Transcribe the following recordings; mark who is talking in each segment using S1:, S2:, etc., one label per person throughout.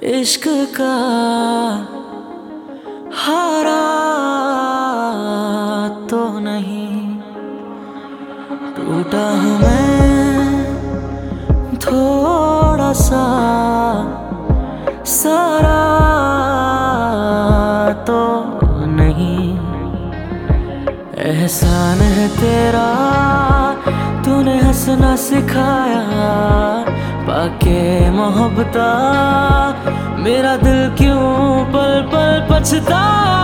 S1: इश्क का हारा तो नहीं, टूटा हूँ मैं थोड़ा सा, सारा तो नहीं। एहसान है तेरा, तूने हंसना सिखाया, पाके मोहब्बता मेरा दिल क्यों पल पल पछता।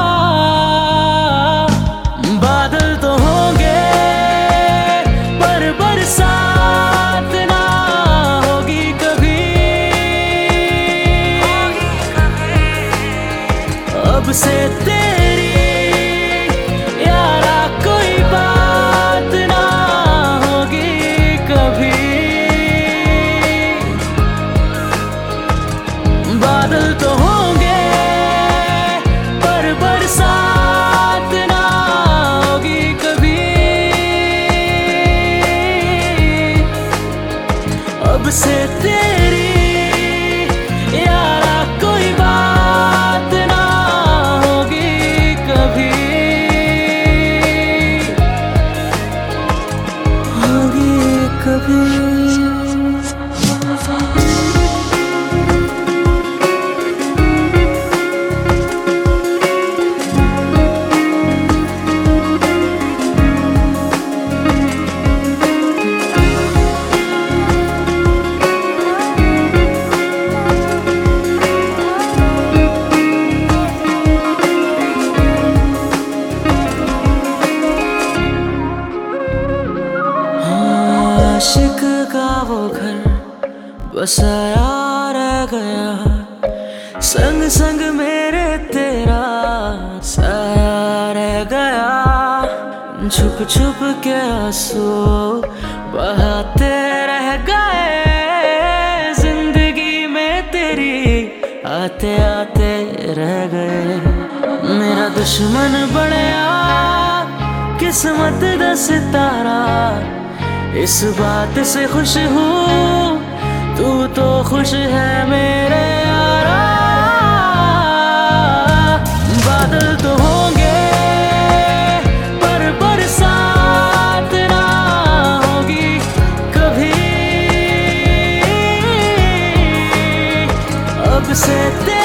S1: बादल तो होंगे पर बरसात ना होगी कभी, अब से तेरी यारा कोई बात ना होगी कभी। बादल तो होंगे पर बरसात ना होगी कभी, अब से तेरी यारा कोई बात ना होगी कभी, होगी कभी। आशिक का वो घर बसाया रह गया, संग संग मेरे तेरा साया रह गया। छुप छुप के आंसू बहाते रह गए, जिंदगी में तेरी आते आते रह गए। मेरा दुश्मन बनया किस्मत दा सितारा, इस बात से खुश हूँ तू तो खुश है मेरे यारा। बादल तो होंगे पर बरसात ना होगी कभी, अब से